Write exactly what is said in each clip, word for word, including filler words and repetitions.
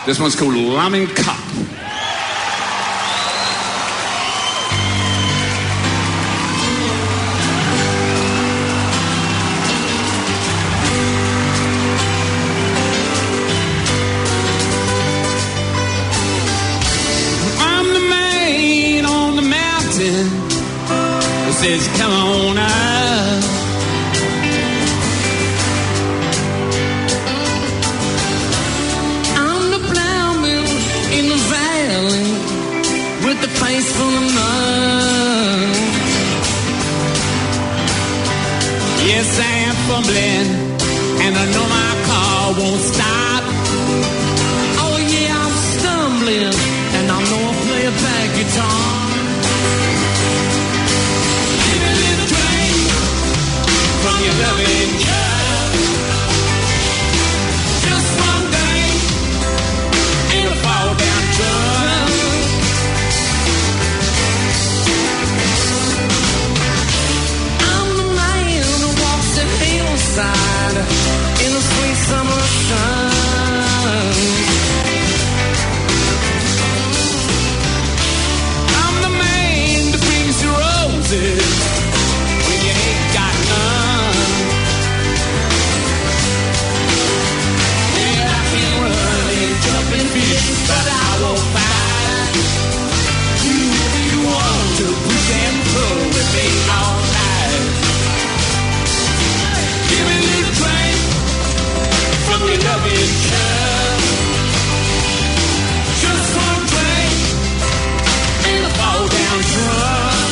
This one's called Lemon Cup. I'm the man on the mountain who says, come on up. With the face full of mud. Yes, I am fumbling, and I know my car won't stop. Oh yeah, I'm stumbling, and I know I play a bad guitar. Give me a little drink from your loving cup. Just one day, ain't a fall down truck. In the sweet summer sun, I'm the man that brings you roses when you ain't got none. Yeah, I can run and jump and fish, but I won't fight you if you want to push and pull with me all night. Give me a little drink from your loving cup. Just one drink and a fall down drunk.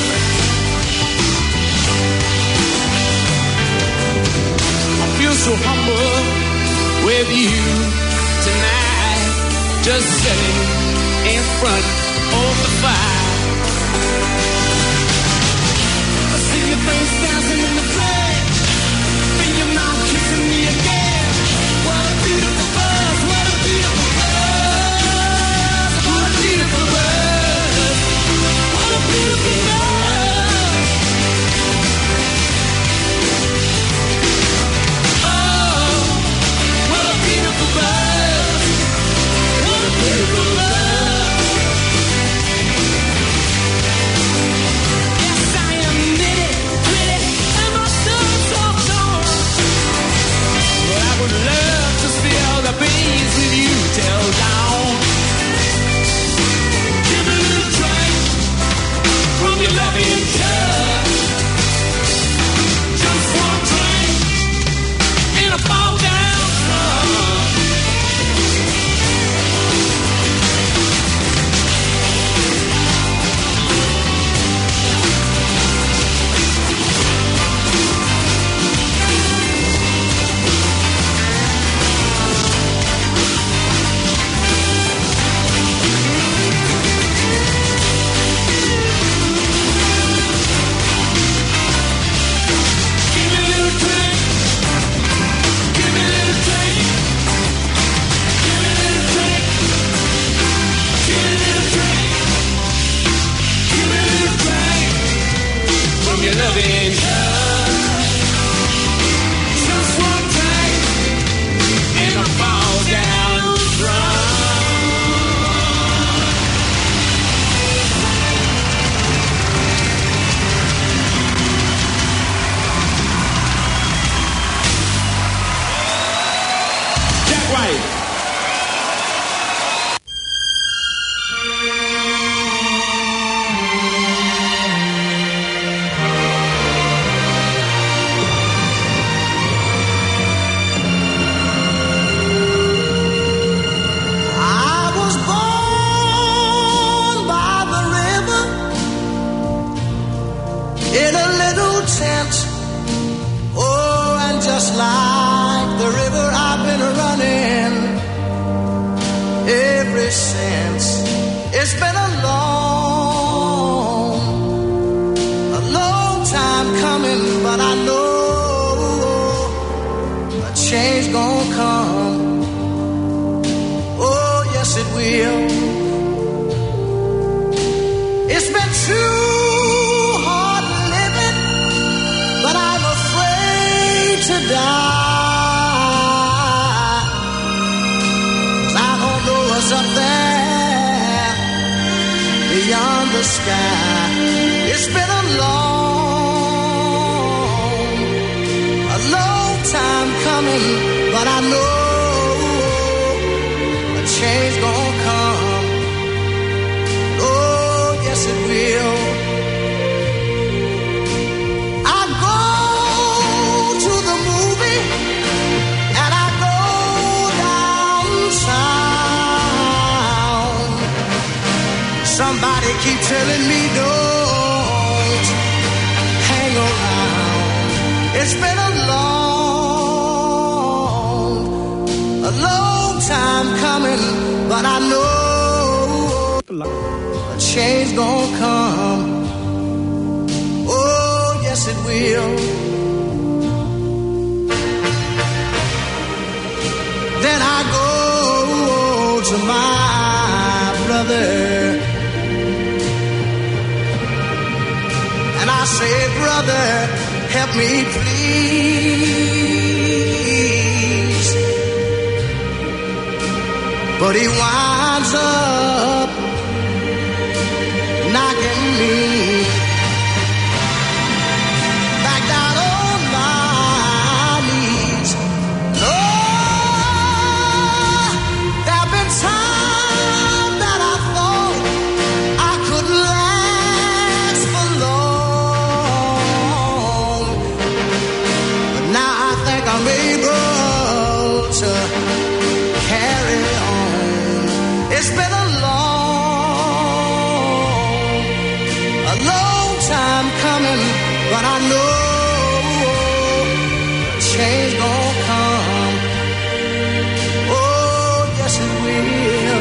I feel so humble with you tonight, just sitting in front of the fire. I see your face dancing in the play. Your mouth kissing me again. What a beautiful buzz, what a beautiful buzz, what a beautiful buzz, what a beautiful buzz. Oh, what a beautiful buzz, what a beautiful buzz. Yes, I am nitty, gritty, and my soul's so torn. I would love to spill the beans with you till dawn. Give me a little drink from your loving cup. Just one drink and a fall down drunk. Your loving cup. Just one drink and I fall down drunk. Jack White. Just like the river, I've been running ever since. It's been a long, a long time coming, but I know a change gonna come. Oh, yes it will. It's been too hard living, but I'm afraid to die. 'Cause I don't know what's sky. It's been a long, a long time coming, but I know a change gonna come. Oh, yes it will. I go to the movie and I go downtown. Somebody keep telling me don't hang around. It's been a long, a long time coming, but I know a change gonna come. Oh, yes it will. Then I go to my brother and I say, brother, help me please. But he winds up knocking me back down on my knees. Lord, there have been times that I thought I couldn't last for long, but now I think I'm able to carry on. It's been a long, a long time coming, but I know change gonna come. Oh, yes it will.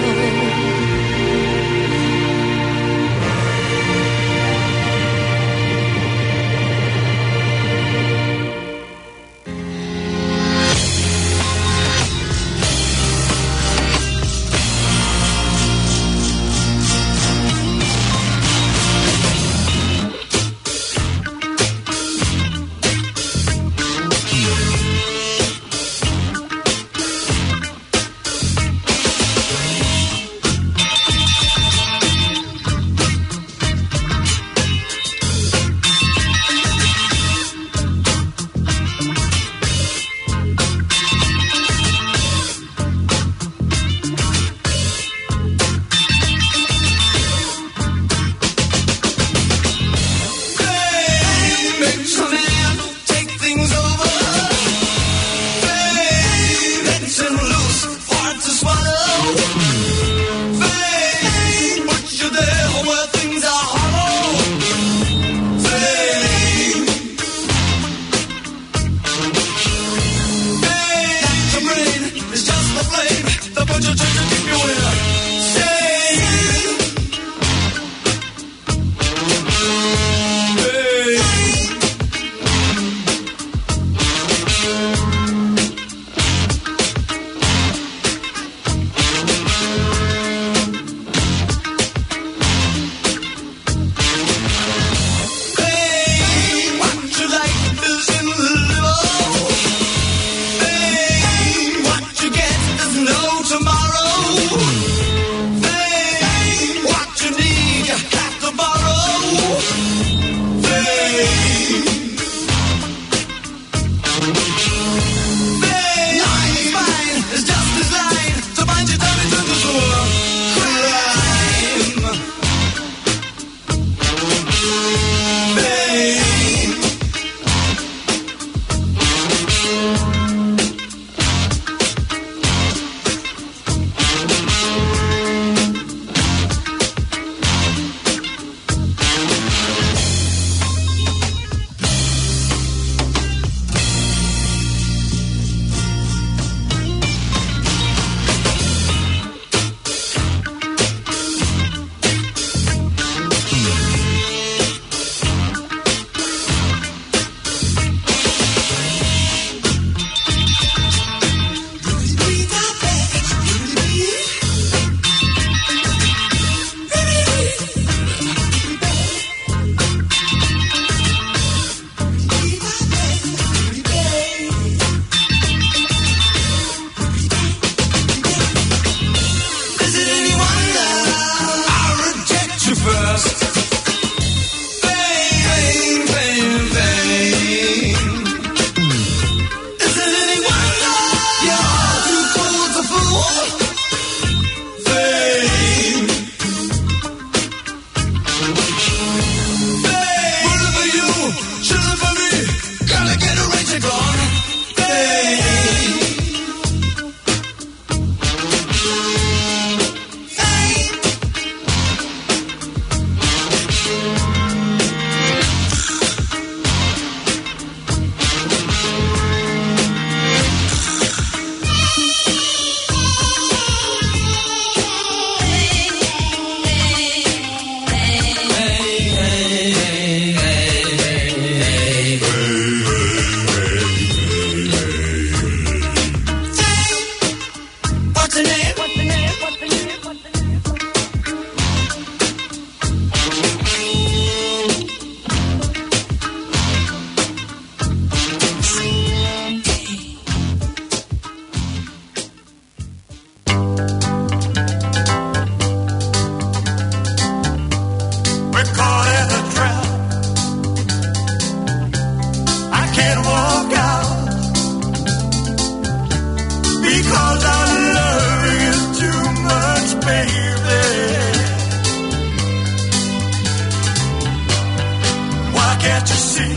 can't you see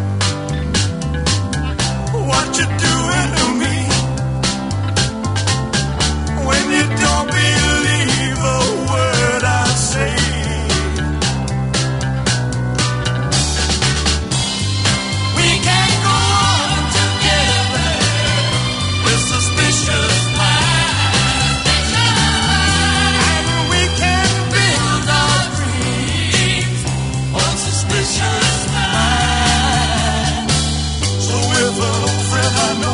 what you're doing to me? When you don't believe a word I say. We can't go on together with suspicious minds, and we can build our dreams on suspicious minds. So if a friend I know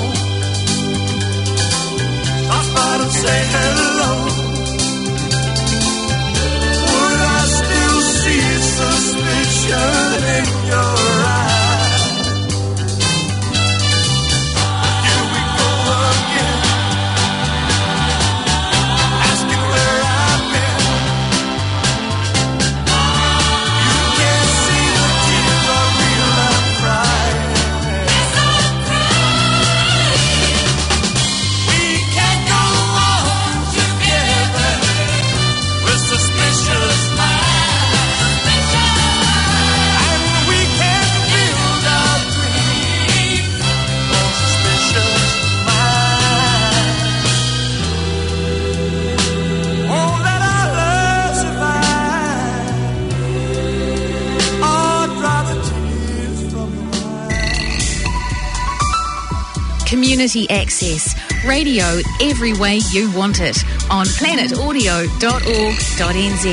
stops by to say hello, would I still see suspicion in your eyes? Here we go again, asking where I've been. You can't see the tears are real, I'm crying. We can't go on together with suspicious minds, and we can't build our dreams on suspicious minds. Won't let our love survive, or dry the tears from your eyes. Community access. Radio every way you want it on planet audio dot org dot n z.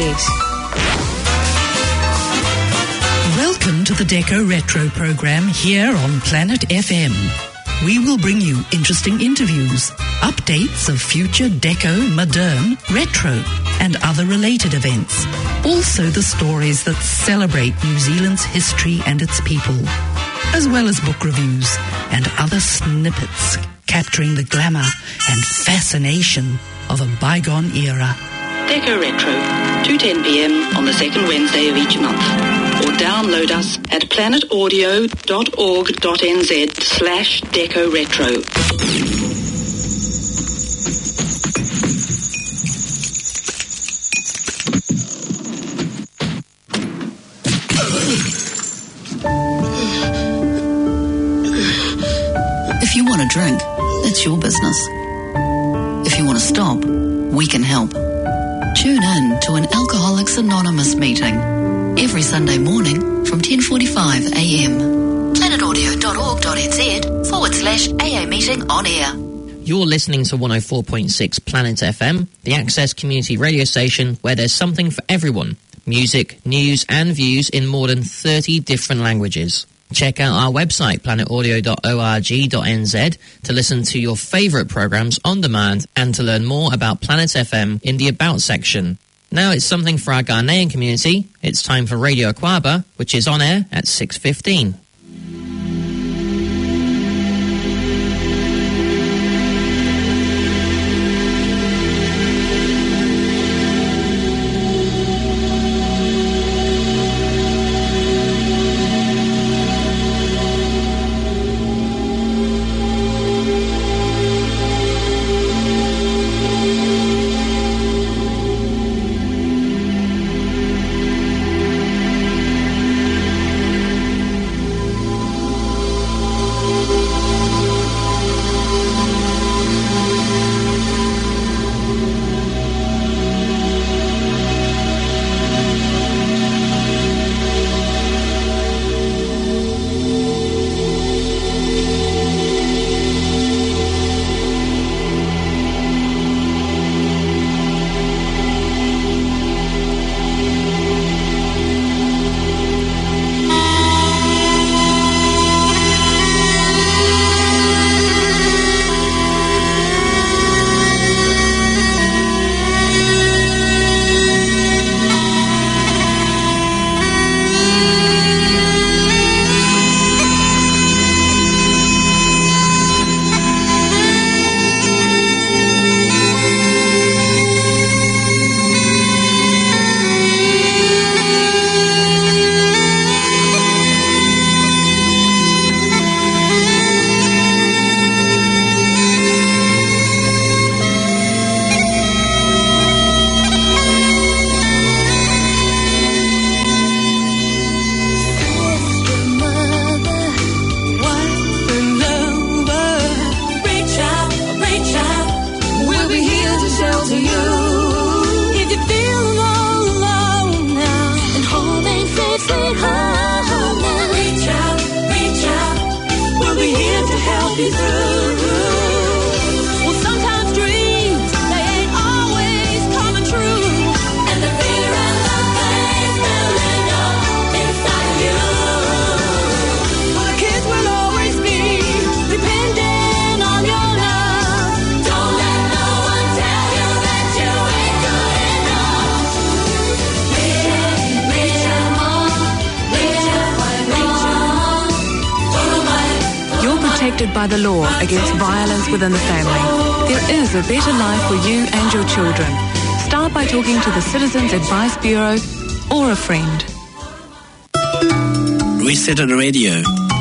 Welcome to the Deco Retro program here on Planet F M. We will bring you interesting interviews, updates of future deco, modern, retro, and other related events. Also the stories that celebrate New Zealand's history and its people, as well as book reviews and other snippets capturing the glamour and fascination of a bygone era. Deco Retro, two ten p m on the second Wednesday of each month. Or download us at planet audio dot org dot n z slash Deco Retro. If you want a drink, that's your business. If you want to stop, we can help. Tune in to an Alcoholics Anonymous meeting every Sunday morning from ten forty-five a m. planet audio dot org dot n z forward slash A A meeting on air. You're listening to one oh four point six Planet F M, the Access community radio station where there's something for everyone. Music, news and views in more than thirty different languages. Check out our website, planet audio dot org dot n z, to listen to your favourite programmes on demand and to learn more about Planet F M in the About section. Now it's something for our Ghanaian community. It's time for Radio Aquaba, which is on air at six fifteen. protected by the law against violence within the family. There is a better life for you and your children. Start by talking to the Citizens Advice Bureau or a friend. Resettled Radio.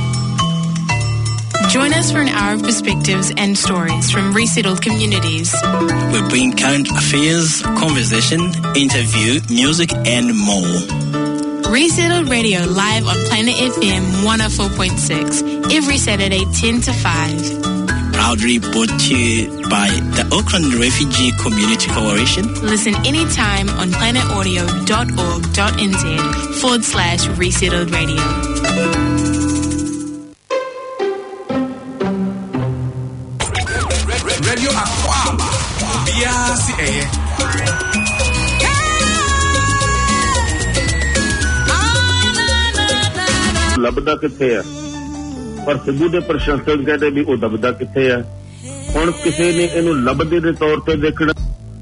Join us for an hour of perspectives and stories from resettled communities. We bring current affairs, conversation, interview, music, and more. Resettled Radio live on Planet F M one oh four point six every Saturday ten to five. Proudly brought to you by the Auckland Refugee Community Coalition. Listen anytime on planetaudio.org.nz forward slash resettled radio. Radio Aquaba, B R C A. ਲੱਭਦਾ ਕਿੱਥੇ ਆ ਪਰ ਸਿੱਧੂ ਦੇ ਪ੍ਰਸ਼ੰਸਕ ਕਹਿੰਦੇ ਵੀ ਉਹ ਦਬਦਾ ਕਿੱਥੇ ਆ ਹੁਣ ਕਿਸੇ ਨੇ ਇਹਨੂੰ ਲੱਭਦੇ ਦੇ ਤੌਰ ਤੇ ਦੇਖਣਾ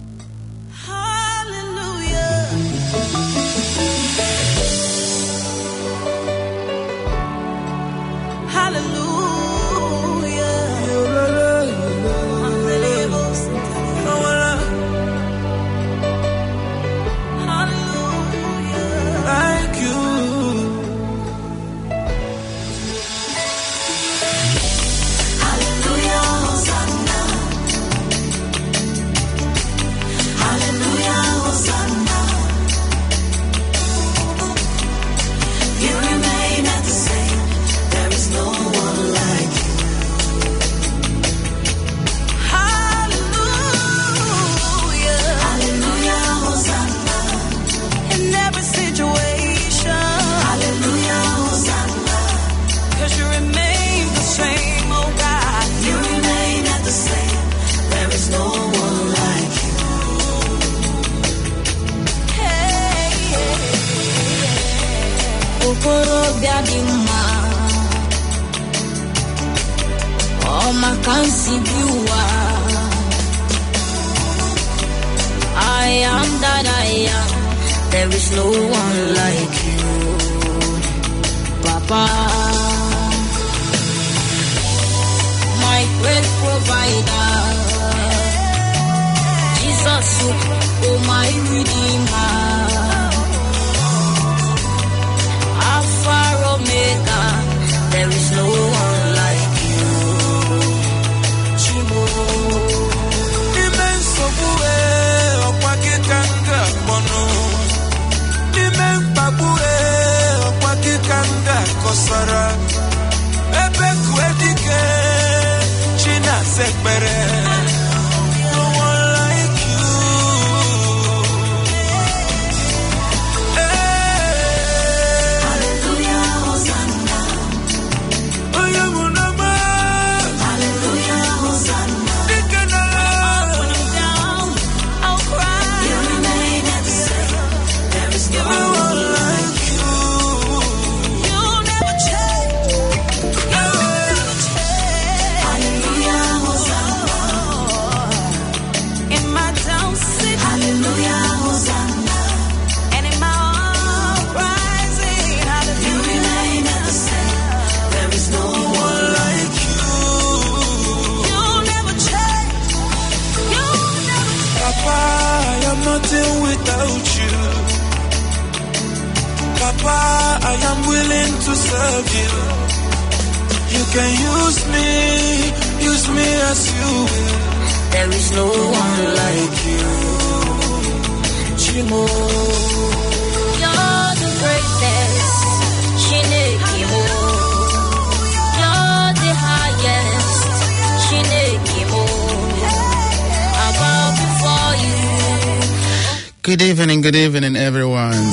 Good evening, good evening, everyone.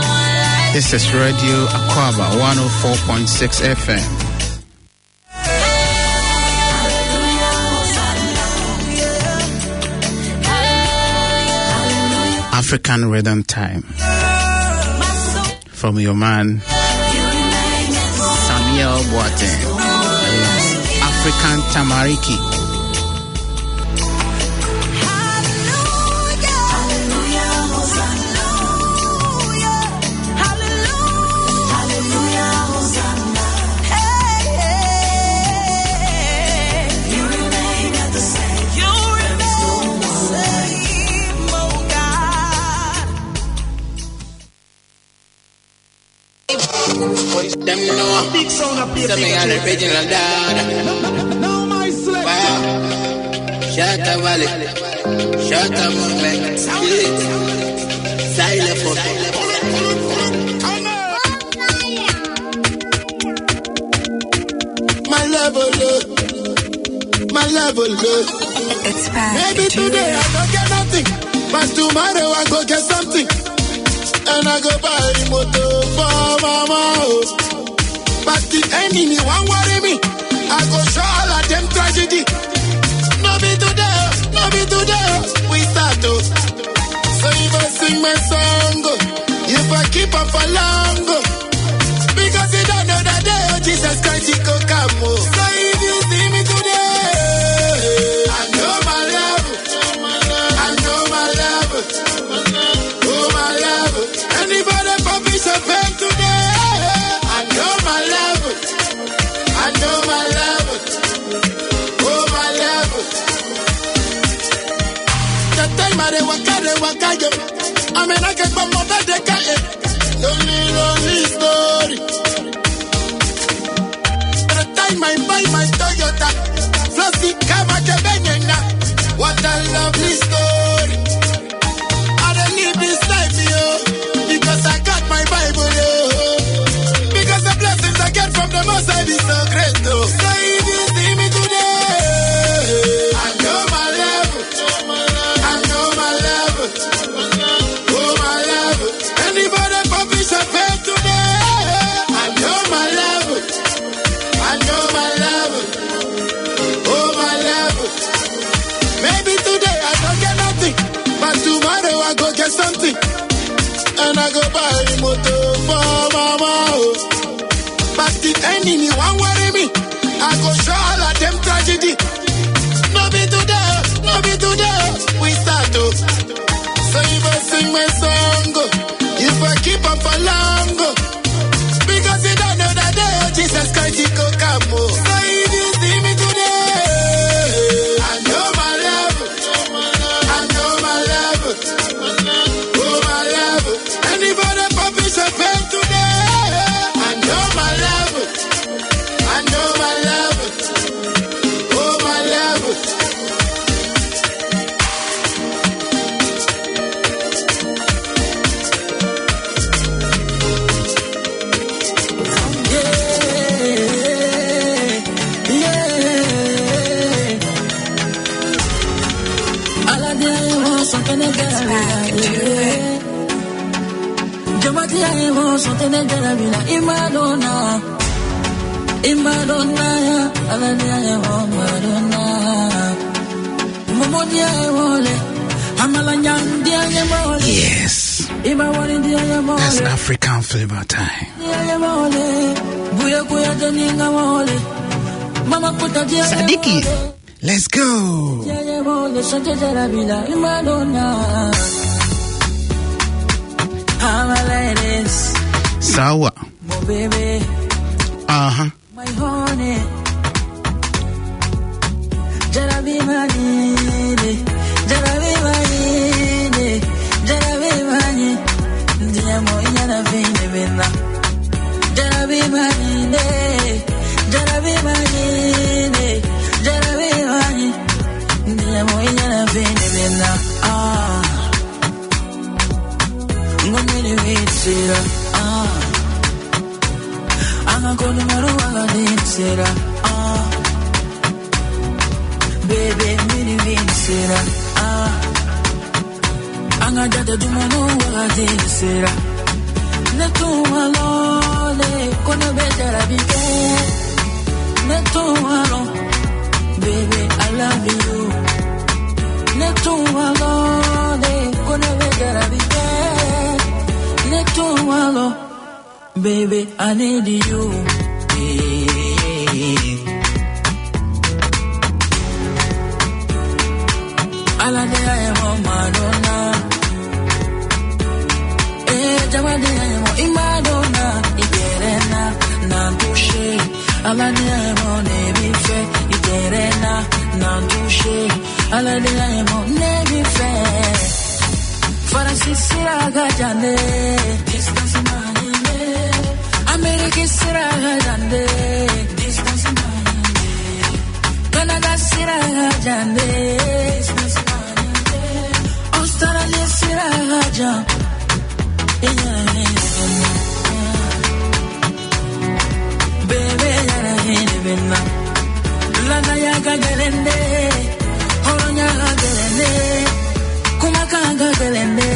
This is Radio Aquaba one oh four point six F M. African Rhythm Time. From your man, Samuel Boateng. African Tamariki. sound of bass. Something on the original dad. Now my select. Wow. Shut up, Valley. Shut up, Monkland. Silent for my level up. My level up. It's back. Maybe today I don't get nothing, but tomorrow I go get something. And I go buy the motor for mama. But the enemy won't worry me. I go show all of them tragedy. No be today, no be today. We start to. So if I sing my song, if I keep up for long, because you don't know that day, oh Jesus Christ, he could come. So if you see me today, I know my love, I know my love, oh my love. Anybody publish a pen today, I know my love, I know my love, oh my love. The time I waka, they waka, yo. I mean, I can come over the car. Lonely, lonely story. The time I buy my Toyota, Flossy, Kavaka, Benena. What a lovely story. I don't live this life, yo, because I got my Bible, yo. Because the blessings I get from the Most High is so great, though. So if you see me today, I know my love, I know my love, oh my love. Anybody publish a pen today, I know my love, I know my love, oh my love. Maybe today I don't get nothing, but tomorrow I go get something. And I go buy the motor for mama. But the enemy won't worry me. I go show all of them tragedy. No be today, no be today. We start to. So if I sing my song, if I keep up for long, because you don't know that day, oh Jesus Christ, he could come. So if you see me today, I know my love, I know my love, oh my love. Anybody publish a pen today, I know my love, I know my love, oh my love. Imadonna, Imadonna, Imadonna, Yes, that's African flavor time. Sadiki, let's go. Sawa. Uh-huh. My honey, Jarabi Mani, Jarabi Mani, Jarabi Mani, Diamo Yana Vina, Jarabi Mani, Jarabi Mani, Jarabi Mani, Diamo Yana Vina. Ah, Ngomini Vitsira. Ah. I'm gonna go ah, baby, mini vincera, ah, I'm gonna do my own vincera. Netu alone, gonna better a bit. Netu alone, baby, I love you. Netu alone, gonna better a bit. Netu alone. Baby, I need you. Ala de ayemo Madonna. Eh, jama de ayemo Imadonna. Igerena na touche. Ala de ayemo nebife. Igerena na touche. Ala de ayemo nebife. Farasisi agajane. Distance mani. Kisira jande, distance mande. Canada sira jande, distance mande. Australia sira jam. Baby, yana hini binna. Lana yaga gelende, horonya gelende, kumakanga gelende.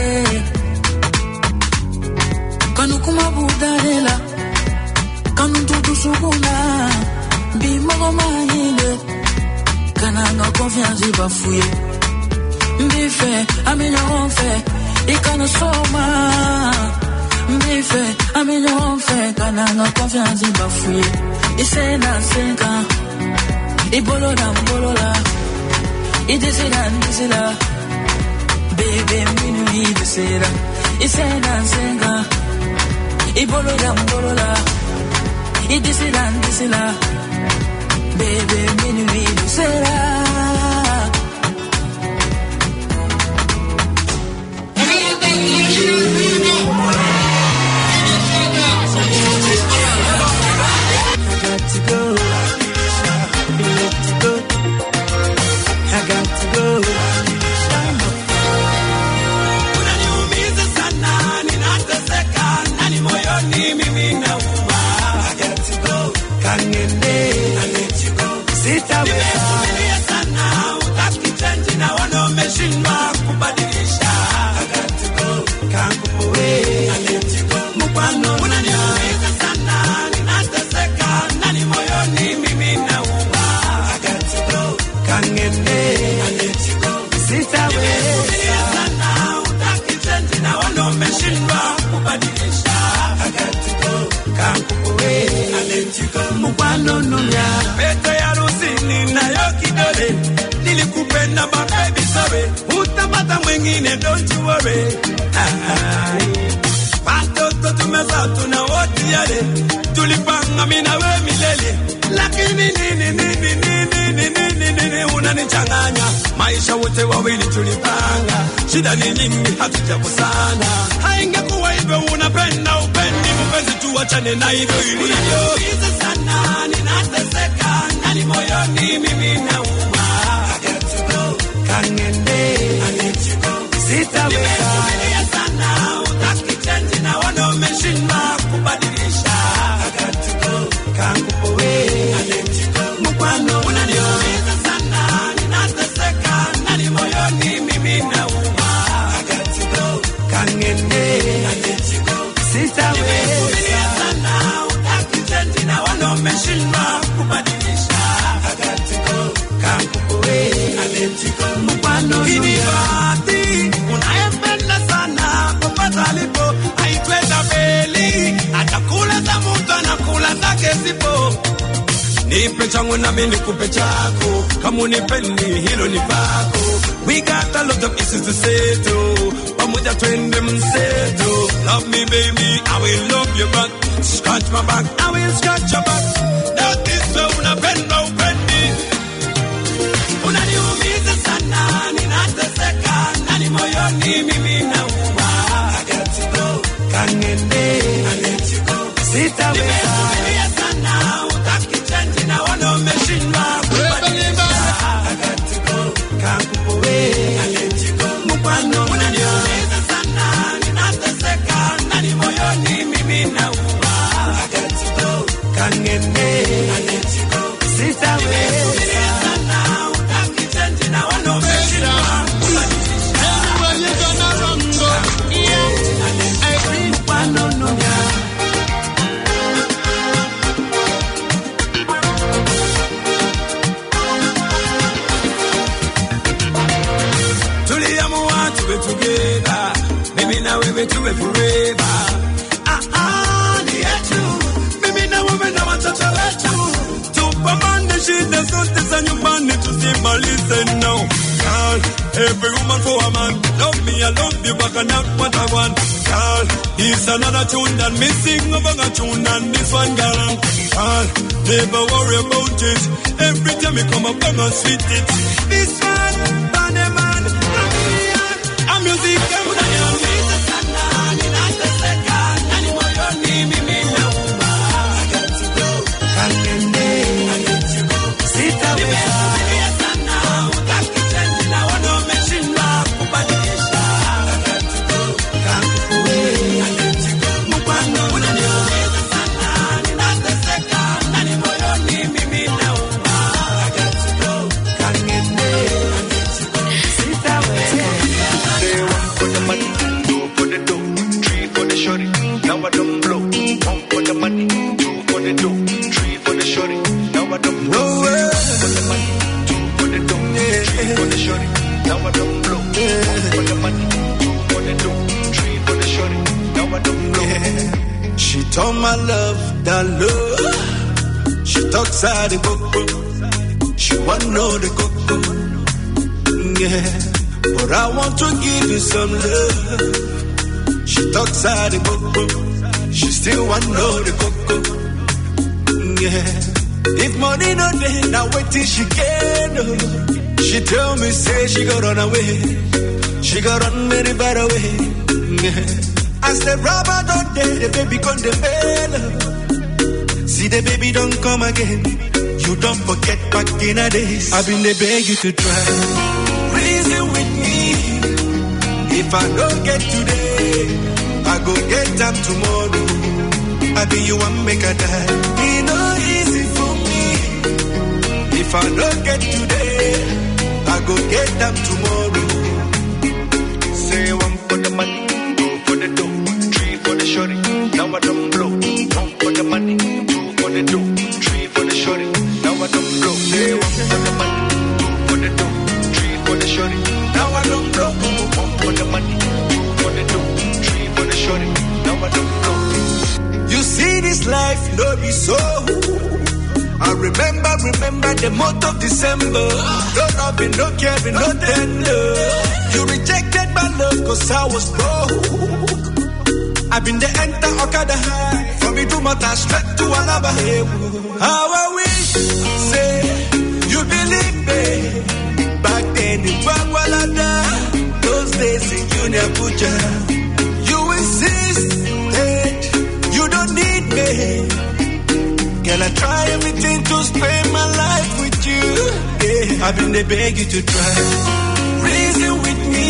Kanu kuma budarela. Kanu tutu sukuna, bimago mahinde, kananga confiance bafouye. Mbife, amignon fait, ikana soma. Mbife, amignon fait, kananga confiance bafouye. Isena senka, ibolola mbolola, idesira ndesira, bebe minu idesira. Isena senka, ibolola mbolola. Idisila, idisila, baby, minuit, idisila. I got to go. I got to go. Unaniumiza sana, ninateseka, nani moyoni mimi nauma. Kangende, I let you go. Sitaweza. Nimevumilia sana, utaki change na wanaomeshindwa kubadilisha. I got to go. Kangupoe, I let you go. Mupano, unaniumiza sana, ninateseka, nani moyoni mimi nauma. I got to go. Kangende, I let you go. Sitaweza. Nimevumilia sana, utaki change na wanaomeshindwa kubadilisha. I got to go. Kangupoe, I let you go. Mupano nunya pete ya rusini na yo kidole nilikupenda my baby sorry utapata mwingine don't you worry watoto tumezaa tuna wote yale tulipanga mimi na wewe milele lakini nini nini nini nini nini unanichanganya maisha wote wawili tulipanga shida ni nyingi hatujakosana haingekuwa hivyo unapenda upendi mpenzi tuachane na hivyo ilivyo sana ninateseka nani moyoni mimi nauma I got to go kangende I let you go sitaweza sana utaki change na wanaomeshindwa kubadilisha I got to go kangupoe I let you go mkwano unaniumiza sana ninateseka nani moyoni mimi nauma I got to go kangende I let you go sitaweza sana utaki change na wanaomeshindwa kubadilisha I got to go kangupoe I let you go mkwano inibati unayempenda sana popata alipo haitweza beli atakula za mtu anakula zake sipo nipe changu na mimi nikupe chako kama unipendi hilo ni pako we got a lot of issues to settle pamoja twende mseto love me baby I will love you back scratch my back I will scratch your back that is so unapenda upendi unaniumiza sana ninateseka nani moyoni mimi nauma I got to go kangende I let you go sitaweza sana utaki change na wanaomeshindwa kubadilisha I got to go kangupoe I let you go mkwano unaniumiza sana ninateseka nani moyoni mimi nauma I got to go kangende I let you go sitaweza sana utaki change na wanaomeshindwa kubadilisha everybody gonna run go yeah I think mkwano nunya together mimi na wewe tuwe forever ah ah ni yetu mimi na wewe na watoto wetu tupambane shida zote za nyumbani tusimalize now girl every woman for a man love me I love you back and out what I want girl it's another tune that me sing over a tune and this one girl girl never worry about it every time you come up I'm gonna sweet it this one bad man music unaniumiza sana ninateseka nani moyoni mimi nauma Told my love, that love. She talks out the coco. She want know the coco. Yeah, but I want to give you some love. She talks out the coco. She still want know the coco. Yeah, if money no day, now wait till she can. Oh. She tell me say she got run away. She got run very far away. Yeah. As the rubber don't day, the baby gone the bell. See the baby don't come again. You don't forget back in the days. I've been the beg you to try. Reason with me. If I don't get today, I go get them tomorrow. I be you one make a die. It no easy for me. If I don't get today, I go get them tomorrow. Say one for the money. Shorty, now I don't blow. One for the money, two for the dough, three for the shorty. Now I don't blow. Say one for the money, two for the dough, three for the shorty. Now I don't blow. One for the money, two for the dough, three for the shorty. Now I don't blow. You see this life, no be so. I remember, remember the month of December. No loving, no caring, no tender. You rejected my love 'cause I was broke. I've been the enter Okada high. From me to Mata straight to Alaba. How I wish, say, you believe me. Back then in Bagwalada, those days in Junior Puja. You insist that you don't need me. Can I try everything to spend my life with you? Yeah, I've been the beg you to try. Reason with me.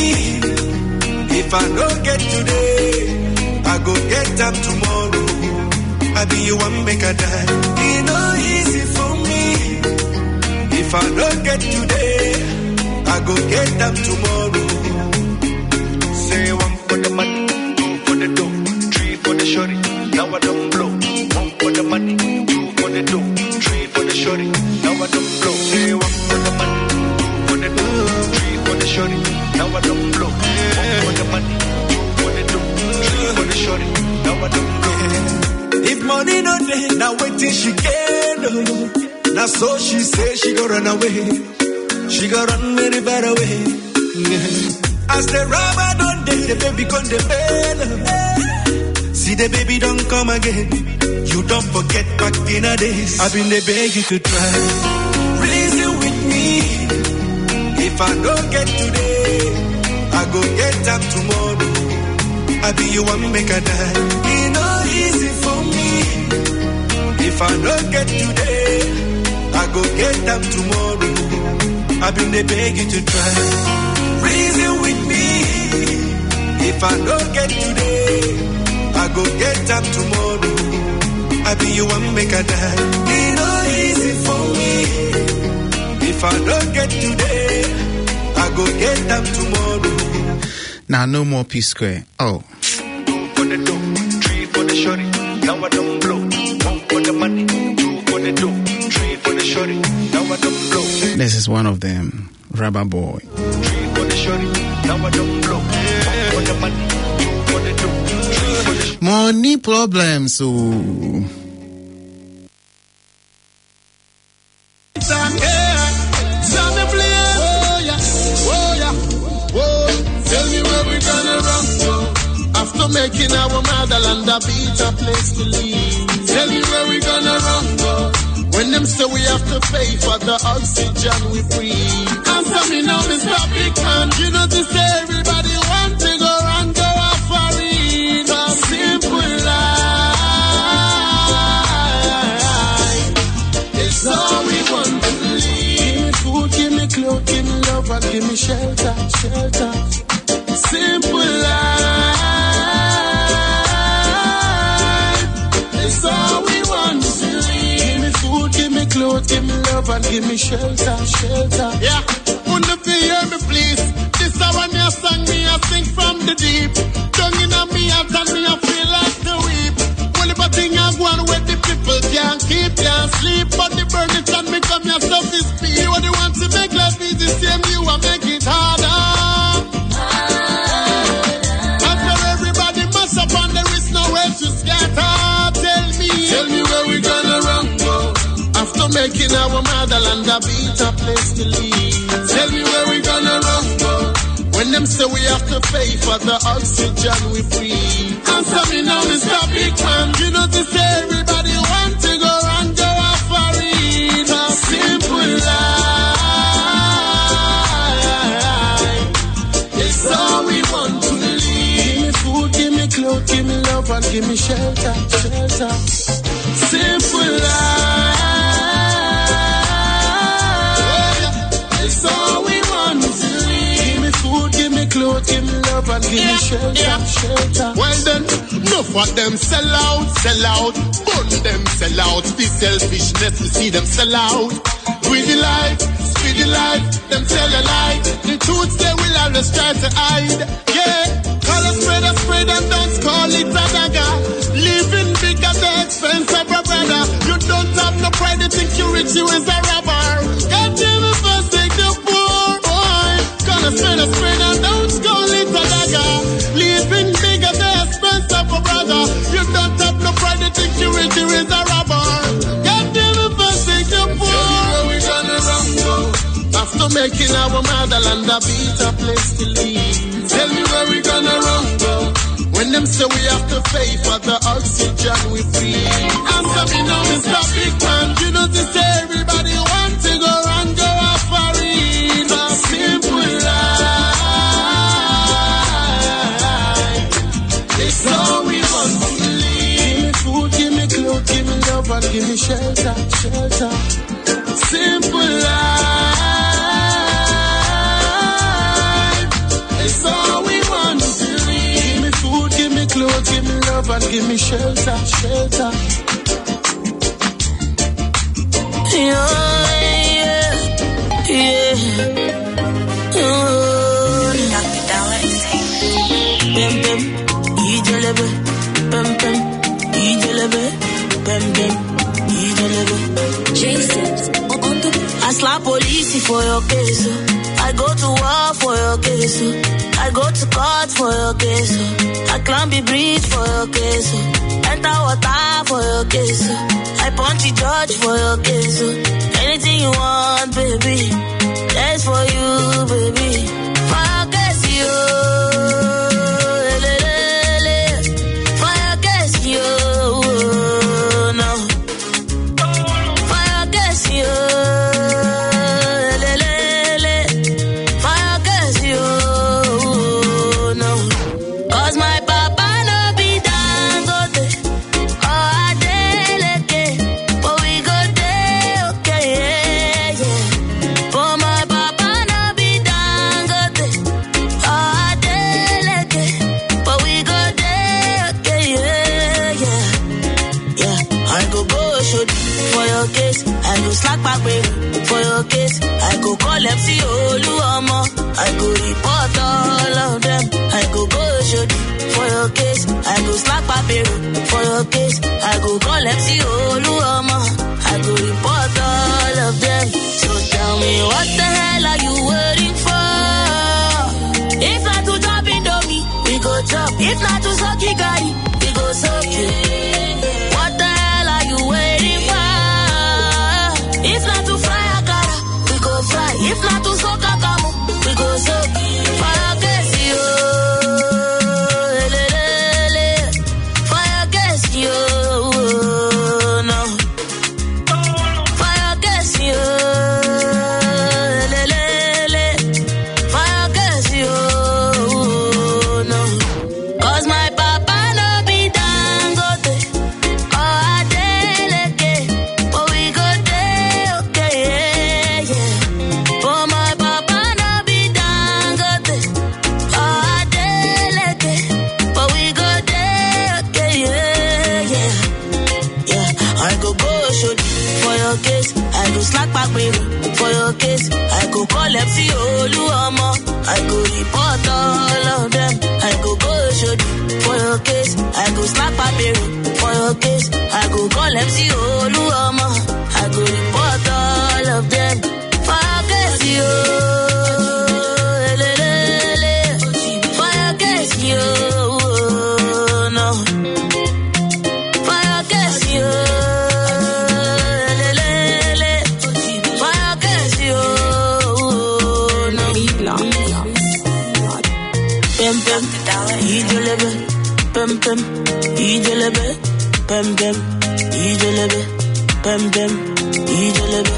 If I don't get today, I go get them tomorrow. I be you one make a die. It no easy for me. If I don't get today, I go get them tomorrow. Say one for the money, two for the dough, three for the shorty. Now I don't blow. One for the money, two for the dough, three for the shorty. Now I don't blow. Say one for the money, two for the dough, three for the shorty. Now I don't blow. One for the money. Shorty, now I don't know. If money no day, now wait till she can. Now so she say she go run away. She go run very far away. As the rubber don't day, the baby come the bell. See the baby don't come again. You don't forget back in the days. I've been the beg you to try. Reason with me. If I don't get today, I go get them tomorrow. I be you one make a die. It no easy for me. If I don't get today, I go get them tomorrow. I've been the beg you to try. Reason with me. If I don't get today, I go get them tomorrow. I be you one make a die. It no easy for me. If I don't get today, I go get them tomorrow. Now no more P Square. Oh. Two for the dough, three for the shorty. Now I don't blow. One for the money, two for the dough, three for the shorty. Now I don't blow. This is one of them, Rubber Boy. Three for the shorty. Now I don't blow. One for the money, two for the dough, three for the shorty. Money problems. Oh. Tell me where we're gonna run to. After making our motherland a better place to live. Tell me where we're gonna run to. When them say we have to pay for the oxygen we breathe. Answer me now, Mister Big Man. You know to say everybody want to go and go off for it. A simple life. me shelter, shelter. Simple life. It's all we want to live. Give me food, give me clothes, give me love, and give me shelter, shelter. Yeah, wouldn't you hear me, please? This is when you sang me, I sing from the deep. Down in me, I tell me, I feel like the weep. Only but thing I want with the people can't keep, can't sleep. But the burn it and me come yourself is speed. You are the one to make life easy, same you and make it harder. After everybody must up and there is nowhere to scatter. Tell me, tell me where we gonna run go. After making our motherland a better place to live. Tell me where we gonna run go. When them say we have to pay for the oxygen we breathe. Answer me now, Mister Big Man. You know to say everybody want to go and go off for it. A simple life. It's all we want to live. Give me food, give me clothes, give me love, and give me shelter, shelter. Simple life. It's all we want to live. Give me food, give me clothes, give me love, and give me shelter, shelter. Well then, enough of them sell out, sell out. Bun them sell out. The selfishness, we see them sell out. Greedy life, speedy life, them tell a lie. The truth they will always try to hide. Yeah, call a spread a spread and don't call it a dagger. Living big at the expense of a brother. You don't have no pride, you think you rich, you is a robber. God damn it, first take the poor boy. Call a spread a spread and don't call it a dagger. Living big at the expense of a brother. You don't have no pride, you think you rich, you is a robber. God damn it, first take the poor. After making our motherland a better place to live. Tell me where we gonna run go. When them say we have to pay for the oxygen we breathe. Answer me now, Mister Big Man. You know to say everybody want to go and go off for it. A simple life. It's all we want to live. Give me food, give me clothes, give me love, and give me shelter, shelter. Simple life. It's all we want to live. Give me food, give me clothes, give me love, and give me shelter, shelter. Yeah, yeah, yeah. Doctor Dollar Bim bim, you deliver. Bim bim, you deliver. Bim bim, you deliver. Jason, on the I slap police for your case. I go to war for your case. I go to court for your case. I climb the bridge for your case. Enter water for your case. I punch the judge for your case. Anything you want, baby, that's for you, baby. For your case, you. For your case, you. No. For your case, you. Slack back, baby, for your case. I go call M C Oluomo. I go report all of them. I go go shoot for your case. I go slack back, baby, for your case. I go call M C Oluomo. I go report all of them. So tell me, what the hell are you waiting for? If not to drop Indomie, we go chop. If not to suck it, Gary, we go suck it. What the hell are you waiting for? If not to fry a cara, we go fry. If not to soak a camo, we go soak. Fire case, yo. Le, le, le. Fire case, yo. No. Fire case, yo. Le, le, le. Fire case, yo. No. Cause my papa no be Dangote. slack back baby for your case. I go call F C Oluomo. I go report all of them. I go go show for your case. I go slack back baby for your case. I go call F C Oluomo. I go report all of them for your case, yo. For your case, yo. No. For your case, yo. Pem pem, ijelebe, pem pem, ijelebe, pem pem, ijelebe, pem pem, ijelebe.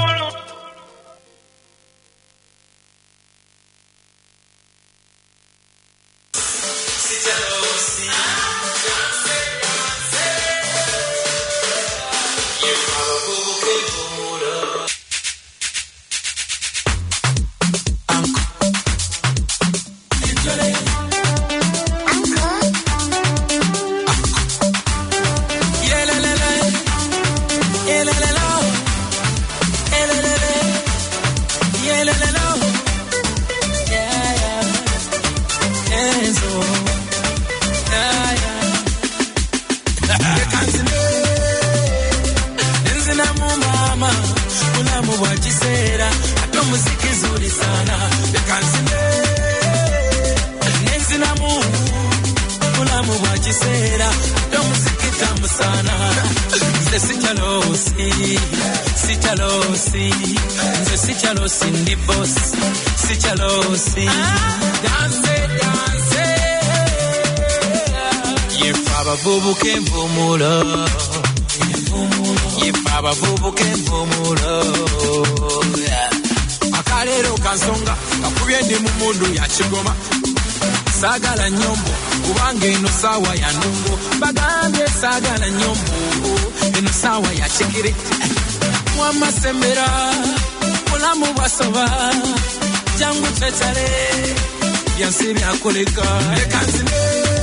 Sagala nyombo kubange no sawa ya nungo bagambe sagala nyombo eno sawa ya chikiri mwama sembera mulamu basoba jangu chachale byansi byakoleka lekanzine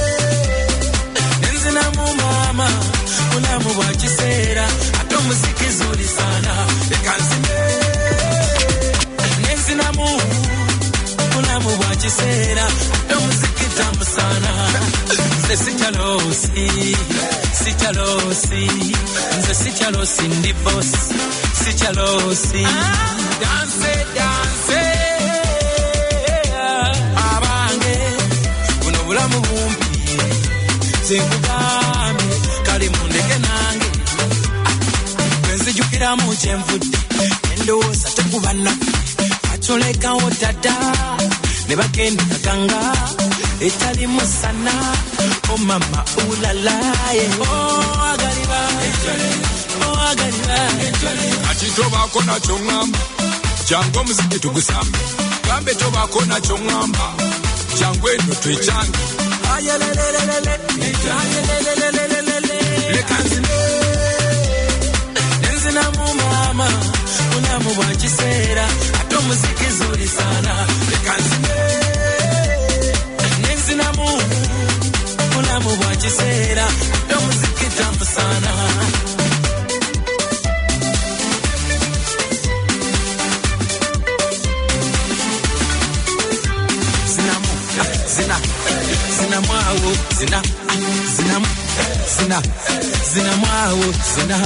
nenzina mu mama mulamu bwa kiseera ato muziki zuri sana lekanzine nenzina mu mulamu bwa kiseera ato muziki tamu sana nze sichalosi sichalosi nze sichalosi ndi boss sichalosi dance dance abange kuno bulamu bumpi zikugambe kali mundeke nange kwenzijukira mu kyenvudde endowooza tekubana atolekawo dada ne bagenda kaganga etali musana oh mama ulalaye oh agaliba oh agaliba ati tobako nacho ngamba jangu muziki tugusambe gambe tobako nacho ngamba jangu eno twechange ayelelelelele ayelelelelele lekanzine nenzina mu mama unamu bwa kiseera ato muziki zuri sana lekanzine nenzina mu unamu bwa kiseera ato muziki tamu sana zina zina mwawo zina zina zina zina mwawo zina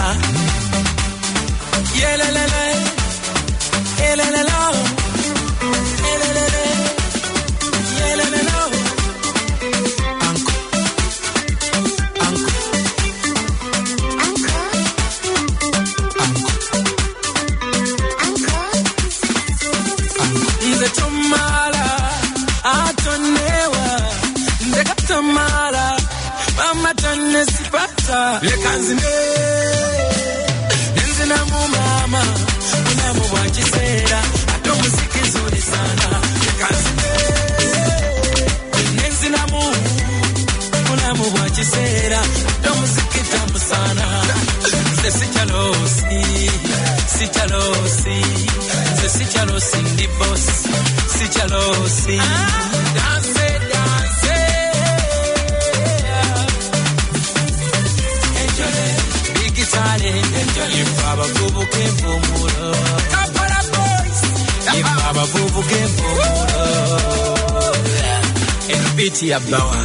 yelelele yelelele yelelele yelelele anko anko anko anko nze tumala atonewa ndeka tamala mama tonne sipata lekanzine nenzina mu mama unamu bwa kiseera ato muziki zuri sana lekanzine nenzina mu unamu bwa kiseera ato muziki tamu sana nze sichalosi sichalosi nze sichalosi ndi boss sichalosi dance dance enjoy big tale enjoy ifaba kubuke mfumulo City ya Bawa.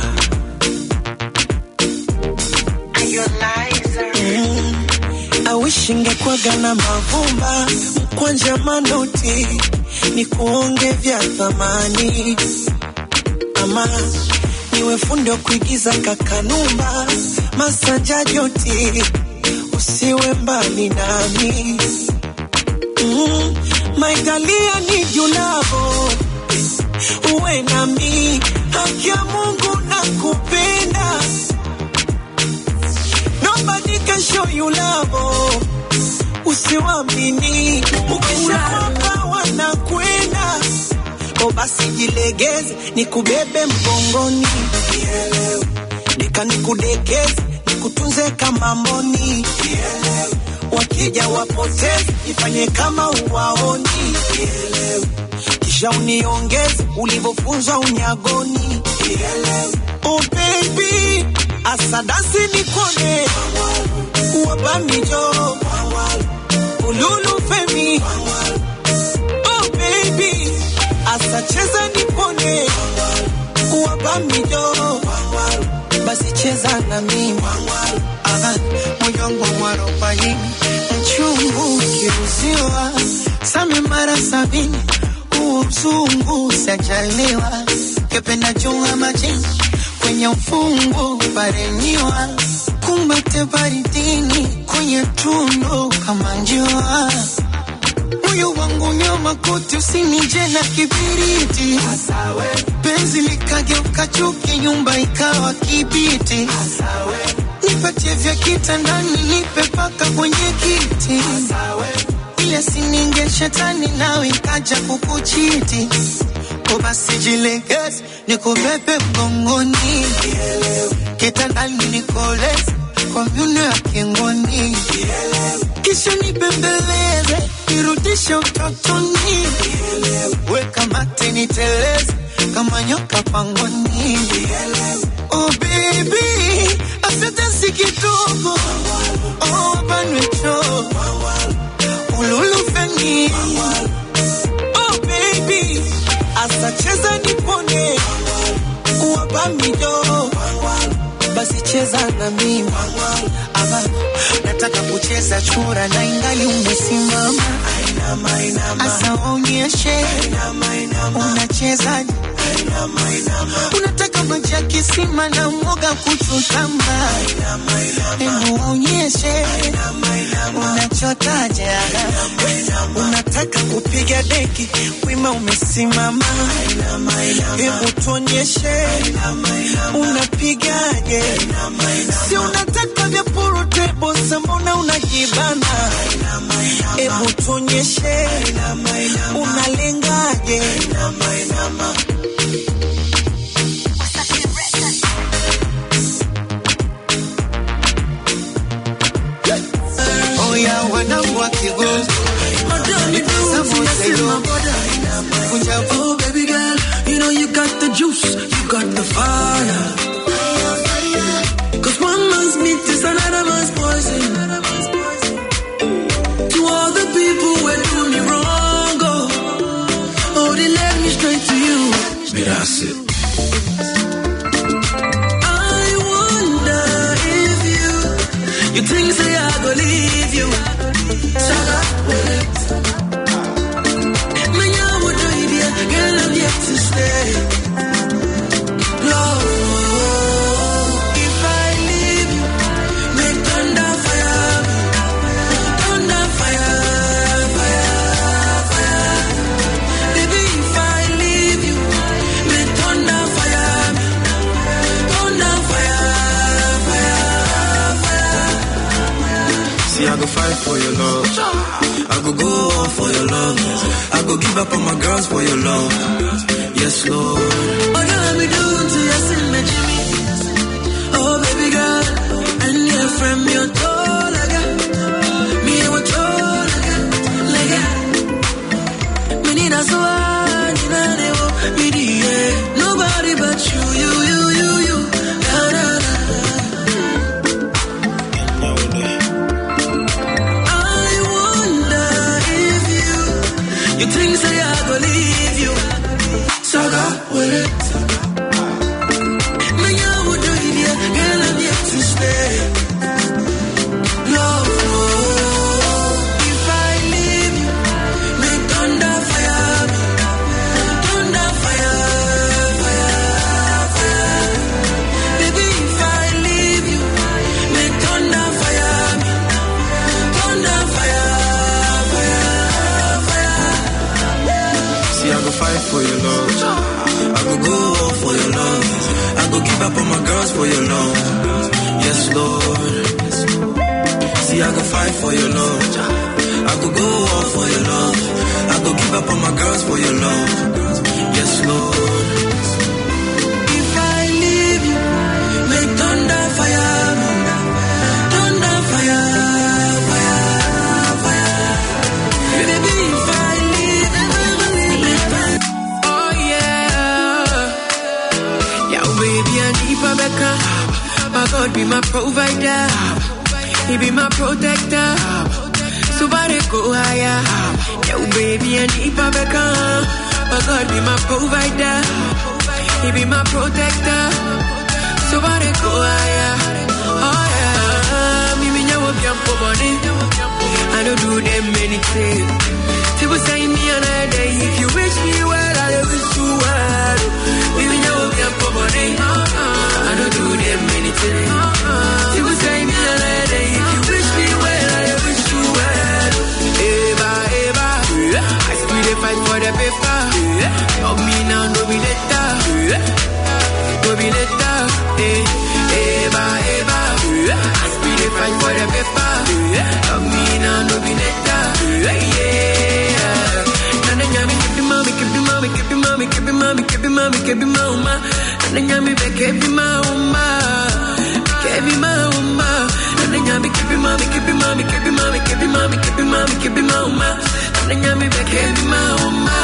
I wish ingekuwaga na mavumba mkwanja manoti ni kuonge vya thamani, ama niwe fundi wa kuigiza kakanumba masanja joti usiwe mbali nami. mm, Maitalia ni julavo uwe nami, haki ya Mungu na kupenda. Nobody can show you love, usiwamini ukisha wapa wanakwenda. O basi jilegeze nikubebe mgongoni, nika nikudekeze nikutunze kama mboni. Wakija wapoteze ifanye kama uwaoni, kisha uniongeze ulivyofunzwa unyagoni. Oh baby, asadasi nikone uwabamijo ululu femi. Oh baby, asacheza nipone uwabamijo basi cheza na mimi. Aha, moyo wangu mwarobaini mchungu kiruziwa same mara sabini uzungu sajaliwa kependa chunga majini kwenye ufungu pareniwa kumbate baridini kwenye tundu kama njua. Moyo wangu nyoma kote usinije na kibiriti, penzi likageuka chuki nyumba ikawa kibiti. Nipatie vya kitandani nipe paka kwenye kiti, ile sininge shetani nawe ikaja kukuchiti. Kwa basi jilegeze nikubebe mgongoni, kitandani nikoleze kwa miuno ya kingoni, kisha nibembeleze nirudishe utotoni, weka mate niteleze kama nyoka pangoni. Oh baby, asetensi kidogo, oh banwecho ululu feni. Oh baby, asacheza nipone uwabamijo basi cheza na mimi. Ama nataka kucheza chura na ingali umesimama, asa onyeshe unacheza. Unataka maji ya kisima na mwoga kututamba, hebu onyeshe unachotaje. Unataka kupiga deki wima umesimama, hebu tuonyeshe unapigaje. Si unataka vya purutebo sambona unajibana, hebu tuonyeshe unalengaje. Oh yeah, wanangu wa Kigogo, oh baby girl, you know you got the juice, you got the fire. Cause one man's meat is another man's poison. To all the people who do me wrong, oh, oh they led me straight to you. Mirase. I wonder if you, you think say I go leave you. Shut up with it. Man, I would do it, girl, I'm yet to stay. Love, if I leave you, make thunder fire, thunder fire, fire, fire. Baby, if I leave you, make thunder fire, thunder fire, fire, fire. See, I go fight for your love. I go go all for your love. I go give up on my girls for your love. Yes, Lord. What do we do to your sin, my Jimmy? Oh, baby girl, and your friend, me a tall again. Me a tall again. Like me need a soul, need a nevo, me the nobody but you, you, you, you, you. Da, da, da. I wonder if you, you think say I go leave you. Saga with it. for your love. I go go off for your love. I go give up on my girls for your love. Yes, Lord. See, I go fight for your love. I go go off for your love. I go give up on my girls for your love. Yes, Lord. If I leave you, make thunder fire, thunder fire, fire, fire. Baby, if I leave, never leave me. Oh yeah, yeah, baby, I need my backer. My God be my provider. He be my protector. So far they go higher. Yo, baby, I need my backer. My God be my provider. He be my protector. So far they go higher. Oh yeah. Me me nyawo biampo body. I don't do them anything. People say me another day. If you wish me well, I wish you well. Me me nyawo biampo body. I don't do them anything. People say me another day. If you wish me well, I wish you well. Eva, Eva, I still dey fight for the paper. Of me now, no be later. No be later. Eva, Eva, I still dey fight for the paper. Of me now, no be later. Yeah. Nana nyami kebi mami, kebi mami, kebi mami, kebi mami, kebi mami, kebi mama. Nana nyami be kebi mama, kebi mama. Nana nyami kebi mami, kebi mami, kebi mami, kebi mami, kebi mami, kebi mama. Nana nyami be kebi mama.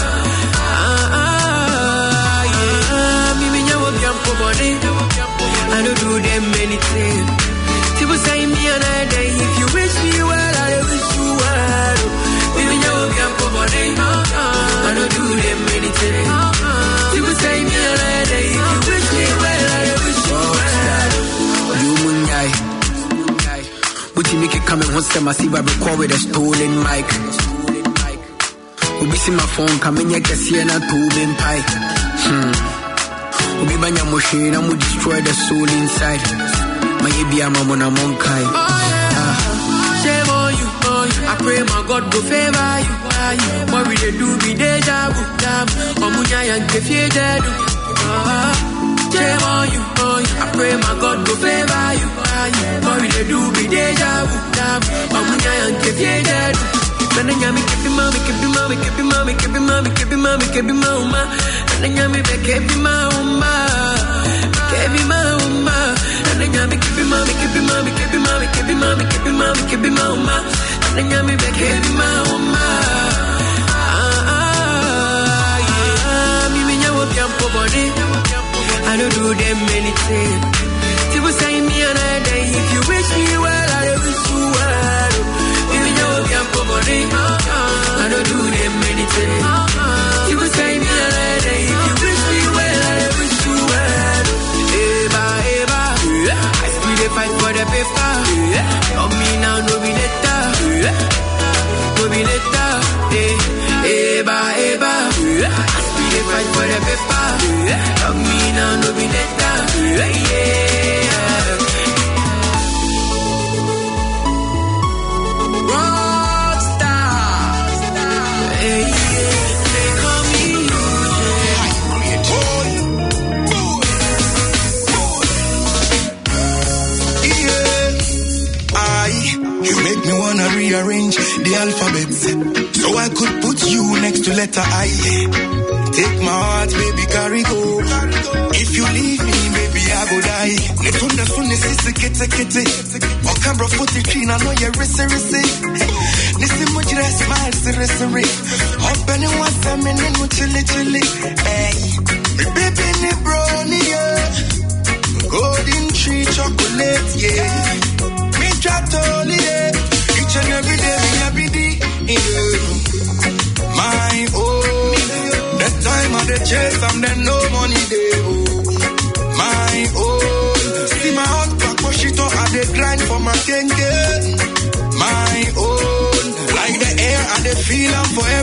Ah ah yeah. Me me nyawo biampo body. I don't do them anything. People say me another day. If you wish me well, I wish you well. Me me nyawo biampo body. I don't do them anything. People say me another day. If you wish me well, I wish you well. You munyai. Buti make it come and once them I see I record with a stolen mic. Ubi see my phone coming here can see and a tubing pipe. Hmm. Ubi banya machine and we destroy the soul inside. My baby I'm on a monkai. Shame on you, on you. I pray my God go favor you. What we they do be deja vu. Omunya yang kefie dedu. Shame on you, on you. I pray my God go favor you. What we they do be deja vu. Omunya yang kefie dedu. Nana nyami kebi mami, kebi mami, kebi mami, kebi mami, kebi mami, kebi mama. Nana nyami be kebi mama, kebi mama. Nana nyami kebi mami, kebi mami, kebi mami, kebi mami, kebi mami, kebi mama. Nana nyami be kebi mama. Ah ah yeah. Me me nyawo biampo body. I don't do them anything. People say me another day. If you wish me well, I wish you well. Me me nyawo biampo body. I don't do them anything. People say me another day. If you wish me well, I wish you well. Eva, Eva, I still dey fight for the paper. Of me now, no be later. No be later. Eva, Eva, I still dey fight for the paper. Of me now, no be later. Yeah. Rockstar. Hey, they call me You make me wanna rearrange the alphabet so I could put you next to letter I. Take my heart, baby, carry go. If you leave me, baby, I go die. Netunda sunne sisi kete kete. Okambro futi china no ye rese rese. Nisi mujire smile siri siri. Open it once a minute no chili chili. Hey, me baby ni brownie yeah. Golden tree chocolate yeah. Me tratoli yeah. Each and every day, me every day yeah. My own. That time of the chase, I'm then no money day. Oh. My own. See my hot back, push it up, I dey grind for my kenge. My own. Like the air, I dey feel I'm forever.